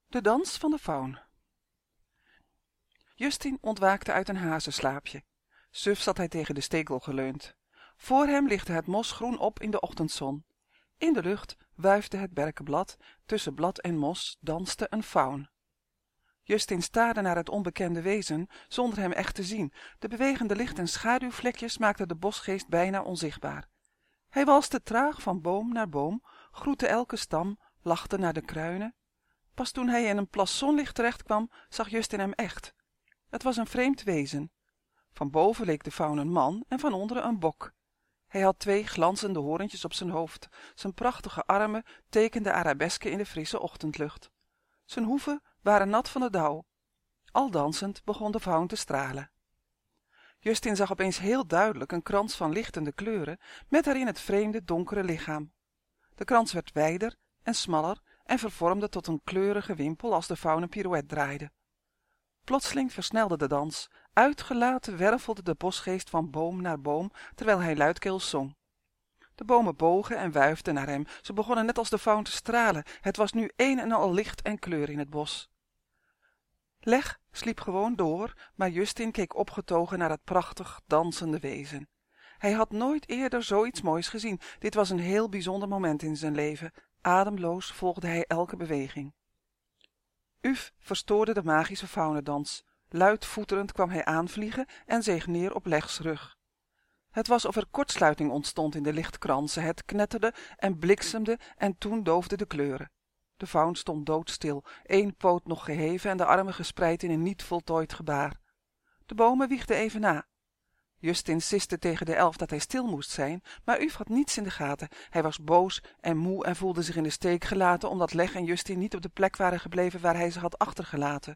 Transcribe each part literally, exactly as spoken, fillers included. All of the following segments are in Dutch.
De dans van de faun. Justin ontwaakte uit een hazenslaapje. Suf zat hij tegen de stekel geleund. Voor hem lichtte het mos groen op in de ochtendzon. In de lucht wuifde het berkenblad, tussen blad en mos danste een faun. Justin staarde naar het onbekende wezen, zonder hem echt te zien. De bewegende licht- en schaduwvlekjes maakten de bosgeest bijna onzichtbaar. Hij walste traag van boom naar boom, groette elke stam, lachte naar de kruinen. Pas toen hij in een plas zonlicht terecht kwam, zag Justin hem echt. Het was een vreemd wezen. Van boven leek de faun een man en van onderen een bok. Hij had twee glanzende horentjes op zijn hoofd. Zijn prachtige armen tekenden arabesken in de frisse ochtendlucht. Zijn hoeven waren nat van de dauw. Al dansend begon de faun te stralen. Justin zag opeens heel duidelijk een krans van lichtende kleuren, met daarin het vreemde donkere lichaam. De krans werd wijder en smaller en vervormde tot een kleurige wimpel als de faun een pirouette draaide. Plotseling versnelde de dans. Uitgelaten wervelde de bosgeest van boom naar boom, terwijl hij luidkeels zong. De bomen bogen en wuifden naar hem. Ze begonnen net als de faun te stralen. Het was nu een en al licht en kleur in het bos. Leg sliep gewoon door, maar Justin keek opgetogen naar het prachtig dansende wezen. Hij had nooit eerder zoiets moois gezien. Dit was een heel bijzonder moment in zijn leven. Ademloos volgde hij elke beweging. Uf verstoorde de magische faunendans. Luid voeterend kwam hij aanvliegen en zeeg neer op Legs rug. Het was of er kortsluiting ontstond in de lichtkransen. Het knetterde en bliksemde en toen doofden de kleuren. De faun stond doodstil, één poot nog geheven en de armen gespreid in een niet voltooid gebaar. De bomen wiegden even na. Justin siste tegen de elf dat hij stil moest zijn, maar Uf had niets in de gaten. Hij was boos en moe en voelde zich in de steek gelaten, omdat Leg en Justin niet op de plek waren gebleven waar hij ze had achtergelaten.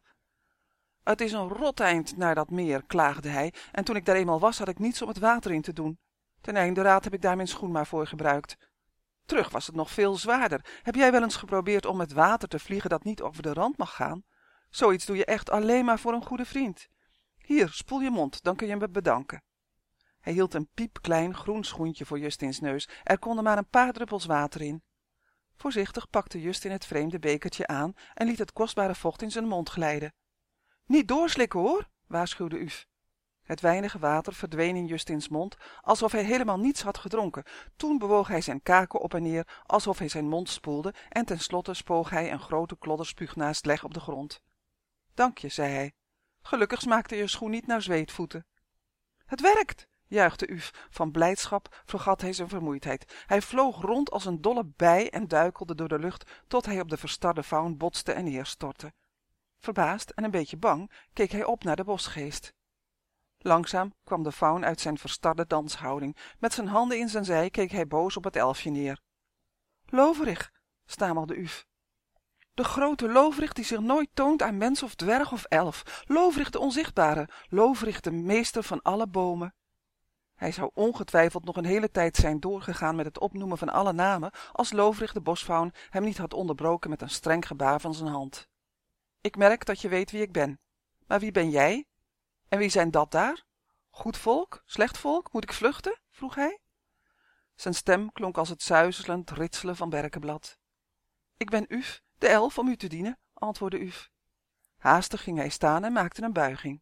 Het is een rot eind naar dat meer, klaagde hij, en toen ik daar eenmaal was, had ik niets om het water in te doen. Ten einde raad heb ik daar mijn schoen maar voor gebruikt. Terug was het nog veel zwaarder. Heb jij wel eens geprobeerd om met water te vliegen dat niet over de rand mag gaan? Zoiets doe je echt alleen maar voor een goede vriend. Hier, spoel je mond, dan kun je me bedanken. Hij hield een piepklein groen schoentje voor Justins neus. Er konden maar een paar druppels water in. Voorzichtig pakte Justin het vreemde bekertje aan en liet het kostbare vocht in zijn mond glijden. Niet doorslikken hoor, waarschuwde Uf. Het weinige water verdween in Justins mond, alsof hij helemaal niets had gedronken. Toen bewoog hij zijn kaken op en neer, alsof hij zijn mond spoelde, en tenslotte spoog hij een grote klodder spuug naast Leg op de grond. Dank je, zei hij. Gelukkig smaakte je schoen niet naar zweetvoeten. Het werkt, juichte Uf. Van blijdschap vergat hij zijn vermoeidheid. Hij vloog rond als een dolle bij en duikelde door de lucht tot hij op de verstarde faun botste en neerstortte. Verbaasd en een beetje bang keek hij op naar de bosgeest. Langzaam kwam de faun uit zijn verstarde danshouding. Met zijn handen in zijn zij keek hij boos op het elfje neer. Loverig, stamelde Uf. De grote Loverig die zich nooit toont aan mens of dwerg of elf. Loverig de onzichtbare, Loverig de meester van alle bomen. Hij zou ongetwijfeld nog een hele tijd zijn doorgegaan met het opnoemen van alle namen, als Loverig de bosfaun hem niet had onderbroken met een streng gebaar van zijn hand. Ik merk dat je weet wie ik ben. Maar wie ben jij? En wie zijn dat daar? Goed volk? Slecht volk? Moet ik vluchten? Vroeg hij. Zijn stem klonk als het zuizelend ritselen van berkenblad. Ik ben Uf, de elf om u te dienen, antwoordde Uf. Haastig ging hij staan en maakte een buiging.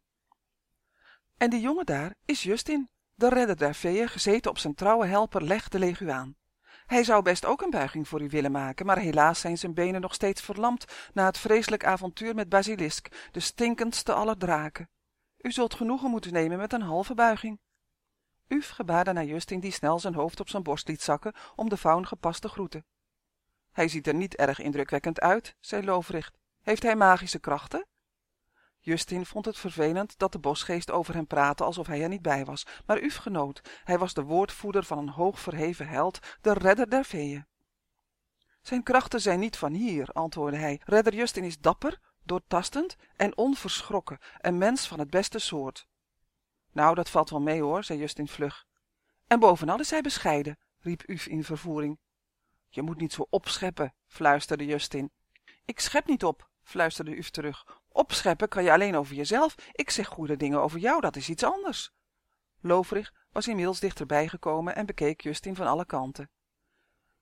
En die jongen daar is Justin, de redder der veeën, gezeten op zijn trouwe helper Leg de leguaan. Hij zou best ook een buiging voor u willen maken, maar helaas zijn zijn benen nog steeds verlamd na het vreselijk avontuur met Basilisk, de stinkendste aller draken. U zult genoegen moeten nemen met een halve buiging. Uf gebaarde naar Justin, die snel zijn hoofd op zijn borst liet zakken om de faun gepast te groeten. Hij ziet er niet erg indrukwekkend uit, zei Loverig. Heeft hij magische krachten? Justin vond het vervelend dat de bosgeest over hem praatte alsof hij er niet bij was, maar Uf genoot. Hij was de woordvoerder van een hoog verheven held, de redder der veeën. Zijn krachten zijn niet van hier, antwoordde hij. Redder Justin is dapper, doortastend en onverschrokken, een mens van het beste soort. Nou, dat valt wel mee hoor, zei Justin vlug. En bovenal is hij bescheiden, riep Uf in vervoering. Je moet niet zo opscheppen, fluisterde Justin. Ik schep niet op, fluisterde Uf terug. Opscheppen kan je alleen over jezelf. Ik zeg goede dingen over jou, dat is iets anders. Loverig was inmiddels dichterbij gekomen en bekeek Justin van alle kanten.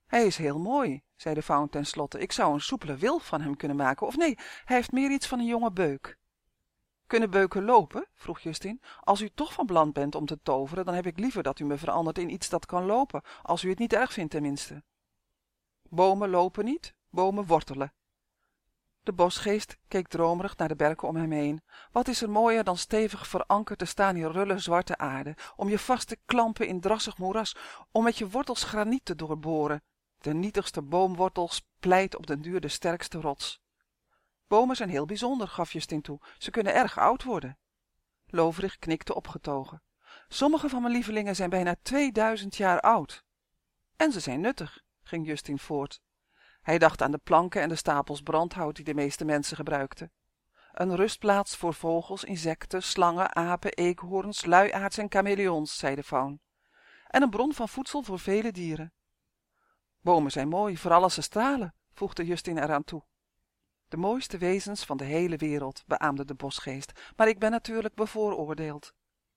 Hij is heel mooi, zei de faun ten slotte. Ik zou een soepele wilg van hem kunnen maken. Of nee, hij heeft meer iets van een jonge beuk. Kunnen beuken lopen? Vroeg Justin. Als u toch van plan bent om te toveren, dan heb ik liever dat u me verandert in iets dat kan lopen, als u het niet erg vindt tenminste. Bomen lopen niet, bomen wortelen. De bosgeest keek dromerig naar de berken om hem heen. Wat is er mooier dan stevig verankerd te staan in rulle zwarte aarde, om je vast te klampen in drassig moeras, om met je wortels graniet te doorboren. De nietigste boomwortel pleit op den duur de sterkste rots. Bomen zijn heel bijzonder, gaf Justin toe. Ze kunnen erg oud worden. Loverig knikte opgetogen. Sommige van mijn lievelingen zijn bijna tweeduizend jaar oud. En ze zijn nuttig, ging Justin voort. Hij dacht aan de planken en de stapels brandhout die de meeste mensen gebruikten. Een rustplaats voor vogels, insecten, slangen, apen, eekhoorns, luiaards en chameleons, zei de faun. En een bron van voedsel voor vele dieren. Bomen zijn mooi, vooral als ze stralen, voegde Justin eraan toe. De mooiste wezens van de hele wereld, beaamde de bosgeest, maar ik ben natuurlijk bevooroordeeld.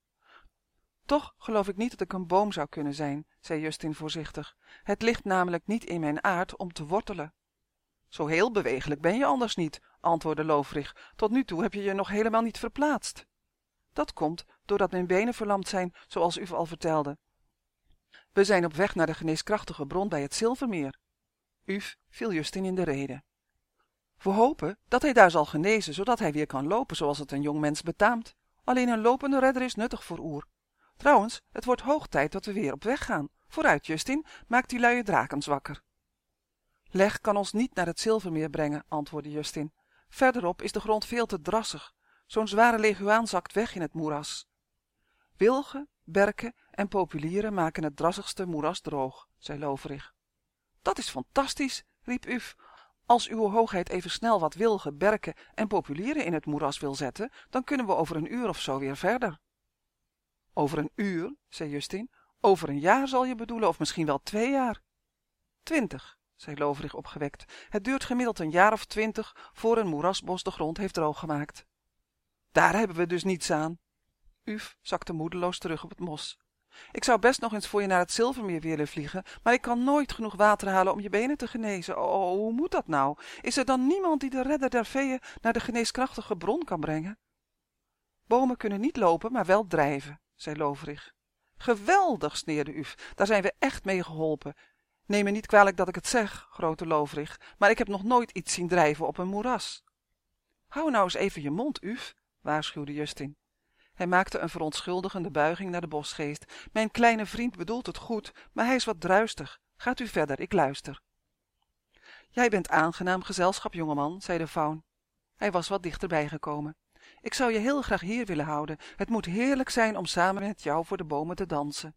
Toch geloof ik niet dat ik een boom zou kunnen zijn, zei Justin voorzichtig. Het ligt namelijk niet in mijn aard om te wortelen. Zo heel bewegelijk ben je anders niet, antwoordde Loverig. Tot nu toe heb je je nog helemaal niet verplaatst. Dat komt doordat mijn benen verlamd zijn, zoals u al vertelde. We zijn op weg naar de geneeskrachtige bron bij het Zilvermeer. Uf viel Justin in de rede. We hopen dat hij daar zal genezen, zodat hij weer kan lopen zoals het een jong mens betaamt. Alleen een lopende redder is nuttig voor Oer. Trouwens, het wordt hoog tijd dat we weer op weg gaan. Vooruit, Justin, maak die luie draken zwakker. Leg kan ons niet naar het Zilvermeer brengen, antwoordde Justin. Verderop is de grond veel te drassig. Zo'n zware leguaan zakt weg in het moeras. Wilgen, berken en populieren maken het drassigste moeras droog, zei Loverig. Dat is fantastisch, riep Uf. Als uw hoogheid even snel wat wilgen, berken en populieren in het moeras wil zetten, dan kunnen we over een uur of zo weer verder. Over een uur, zei Justin. Over een jaar zal je bedoelen, of misschien wel twee jaar. Twintig, zei Loverig opgewekt. Het duurt gemiddeld een jaar of twintig voor een moerasbos de grond heeft drooggemaakt. Daar hebben we dus niets aan. Uf zakte moedeloos terug op het mos. Ik zou best nog eens voor je naar het Zilvermeer willen vliegen, maar ik kan nooit genoeg water halen om je benen te genezen. Oh, hoe moet dat nou? Is er dan niemand die de redder der veeën naar de geneeskrachtige bron kan brengen? Bomen kunnen niet lopen, maar wel drijven, zei Loverig. Geweldig, sneerde Uf. Daar zijn we echt mee geholpen. Neem me niet kwalijk dat ik het zeg, grote Loverig, maar ik heb nog nooit iets zien drijven op een moeras. Hou nou eens even je mond, Uf, waarschuwde Justin. Hij maakte een verontschuldigende buiging naar de bosgeest. Mijn kleine vriend bedoelt het goed, maar hij is wat druistig. Gaat u verder, ik luister. Jij bent aangenaam gezelschap, jongeman, zei de faun. Hij was wat dichterbij gekomen. Ik zou je heel graag hier willen houden. Het moet heerlijk zijn om samen met jou voor de bomen te dansen.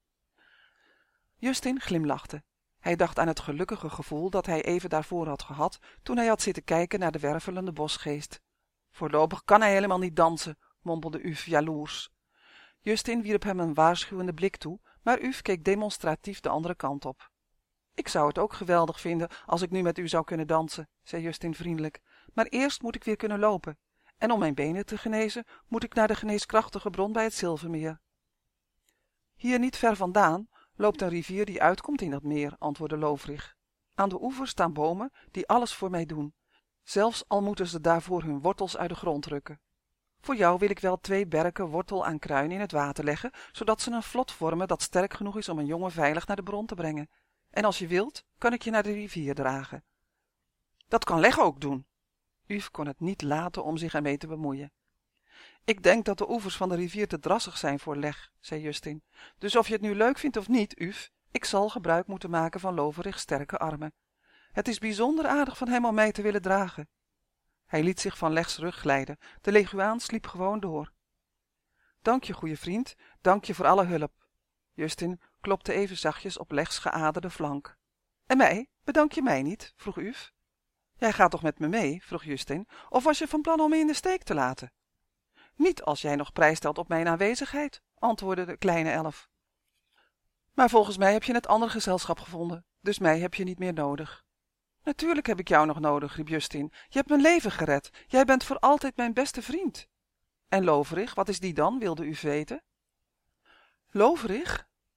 Justin glimlachte. Hij dacht aan het gelukkige gevoel dat hij even daarvoor had gehad, toen hij had zitten kijken naar de wervelende bosgeest. Voorlopig kan hij helemaal niet dansen, mompelde Uf jaloers. Justin wierp hem een waarschuwende blik toe, maar Uf keek demonstratief de andere kant op. Ik zou het ook geweldig vinden als ik nu met u zou kunnen dansen, zei Justin vriendelijk, maar eerst moet ik weer kunnen lopen. En om mijn benen te genezen, moet ik naar de geneeskrachtige bron bij het Zilvermeer. Hier niet ver vandaan loopt een rivier die uitkomt in dat meer, antwoordde Loverig. Aan de oever staan bomen die alles voor mij doen, zelfs al moeten ze daarvoor hun wortels uit de grond rukken. Voor jou wil ik wel twee berken wortel aan kruin in het water leggen, zodat ze een vlot vormen dat sterk genoeg is om een jongen veilig naar de bron te brengen. En als je wilt, kan ik je naar de rivier dragen. Dat kan Leg ook doen. Uf kon het niet laten om zich ermee te bemoeien. Ik denk dat de oevers van de rivier te drassig zijn voor Leg, zei Justin. Dus of je het nu leuk vindt of niet, Uf, ik zal gebruik moeten maken van Loverigs sterke armen. Het is bijzonder aardig van hem om mij te willen dragen. Hij liet zich van Legs rug glijden. De leguaan sliep gewoon door. Dank je, goeie vriend, dank je voor alle hulp. Justin klopte even zachtjes op Legs geaderde flank. En mij? Bedank je mij niet? Vroeg Uf. Jij gaat toch met me mee? Vroeg Justin. Of was je van plan om me in de steek te laten? Niet als jij nog prijs stelt op mijn aanwezigheid, antwoordde de kleine elf. Maar volgens mij heb je het andere gezelschap gevonden, dus mij heb je niet meer nodig. Natuurlijk heb ik jou nog nodig, riep Justin. Je hebt mijn leven gered. Jij bent voor altijd mijn beste vriend. En Loverig, wat is die dan, wilde u weten? Loverig?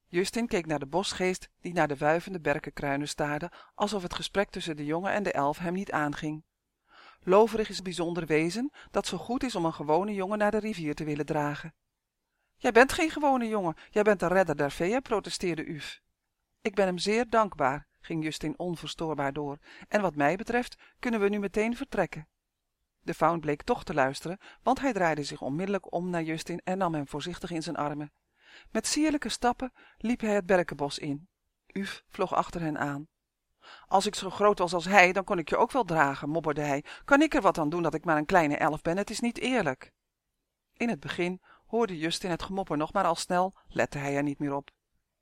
Justin keek naar de boschgeest die naar de wuivende berkenkruinen staarde, alsof het gesprek tussen de jongen en de elf hem niet aanging. Loverig is een bijzonder wezen dat zo goed is om een gewone jongen naar de rivier te willen dragen. Jij bent geen gewone jongen, jij bent de redder der veeën, protesteerde Uf. Ik ben hem zeer dankbaar, ging Justin onverstoorbaar door, en wat mij betreft kunnen we nu meteen vertrekken. De faun bleek toch te luisteren, want hij draaide zich onmiddellijk om naar Justin en nam hem voorzichtig in zijn armen. Met sierlijke stappen liep hij het berkenbos in. Uf vloog achter hen aan. Als ik zo groot was als hij, dan kon ik je ook wel dragen, mopperde hij. Kan ik er wat aan doen dat ik maar een kleine elf ben? Het is niet eerlijk. In het begin hoorde Justin het gemopper nog, maar al snel lette hij er niet meer op.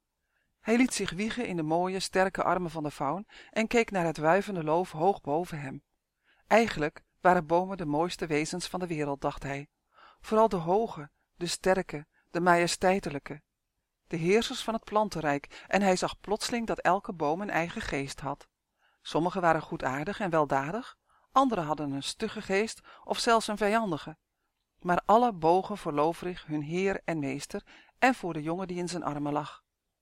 Hij liet zich wiegen in de mooie, sterke armen van de faun en keek naar het wuivende loof hoog boven hem. Eigenlijk waren bomen de mooiste wezens van de wereld, dacht hij. Vooral de hoge, de sterke, de majesteitelijke. De heersers van het plantenrijk, en hij zag plotseling dat elke boom een eigen geest had. Sommige waren goedaardig en weldadig, andere hadden een stugge geest of zelfs een vijandige. Maar alle bogen voor Loverig hun heer en meester en voor de jongen die in zijn armen lag.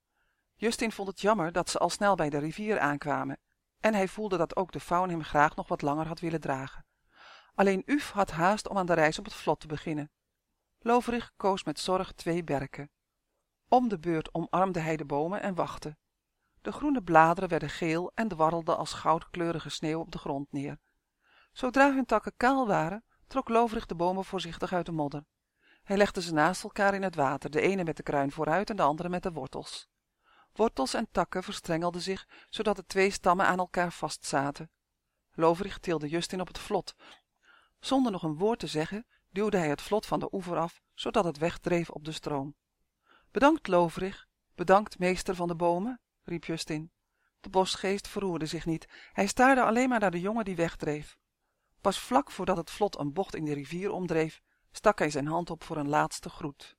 Justin vond het jammer dat ze al snel bij de rivier aankwamen, en hij voelde dat ook de faun hem graag nog wat langer had willen dragen. Alleen Uf had haast om aan de reis op het vlot te beginnen. Loverig koos met zorg twee berken. Om de beurt omarmde hij de bomen en wachtte. De groene bladeren werden geel en dwarrelden als goudkleurige sneeuw op de grond neer. Zodra hun takken kaal waren, trok Loverig de bomen voorzichtig uit de modder. Hij legde ze naast elkaar in het water, de ene met de kruin vooruit en de andere met de wortels. Wortels en takken verstrengelden zich, zodat de twee stammen aan elkaar vastzaten. Loverig tilde Justin op het vlot. Zonder nog een woord te zeggen, duwde hij het vlot van de oever af, zodat het wegdreef op de stroom. Bedankt, Loverig, bedankt, meester van de bomen, riep Justin. De bosgeest verroerde zich niet, hij staarde alleen maar naar de jongen die wegdreef. Pas vlak voordat het vlot een bocht in de rivier omdreef, stak hij zijn hand op voor een laatste groet.